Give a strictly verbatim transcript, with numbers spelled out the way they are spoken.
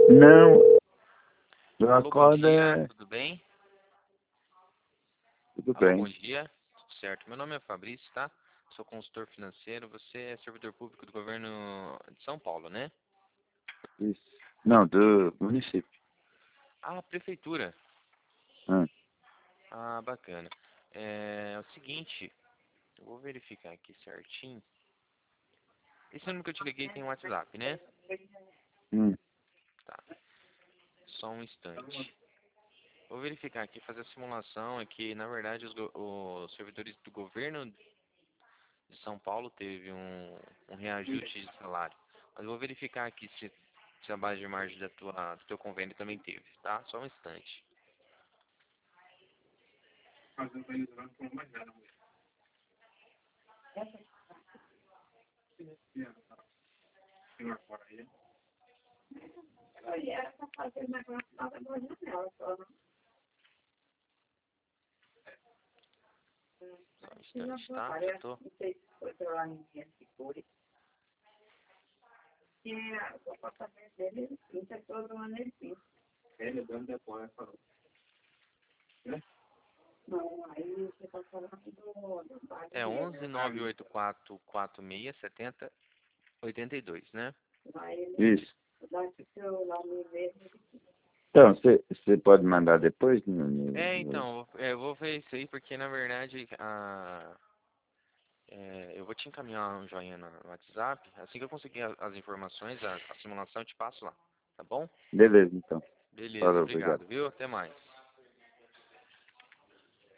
Não, eu Alô, bom acordo dia, é... tudo bem? Tudo Alô, bom bem. dia, tudo certo. Meu nome é Fabrício, tá? Sou consultor financeiro, você é servidor público do governo de São Paulo, né? Isso. Não, do município. Ah, prefeitura. Ah, Ah, bacana. É, é o seguinte, eu vou verificar aqui certinho. Esse número que eu te liguei tem um WhatsApp, né? hum, Tá, só um instante. Vou verificar aqui, fazer a simulação aqui. Na verdade, os, go- os servidores do governo de São Paulo teve um, um reajuste de salário. Mas eu vou verificar aqui se, se a base de margem da tua, do teu convênio também teve, tá? Só um instante. Só um instante, tá? Já tô. É onze nove oito quatro quatro seis sete zero oito dois, né? isso. Então, você pode mandar depois? No, no- É, no- então, é, eu vou ver isso aí porque na verdade a, é, eu vou te encaminhar um joinha no WhatsApp. Assim que eu conseguir a- as informações, a, a simulação, eu te passo lá, tá bom? Beleza, então. Beleza, Falou, obrigado. obrigado, viu? Até mais.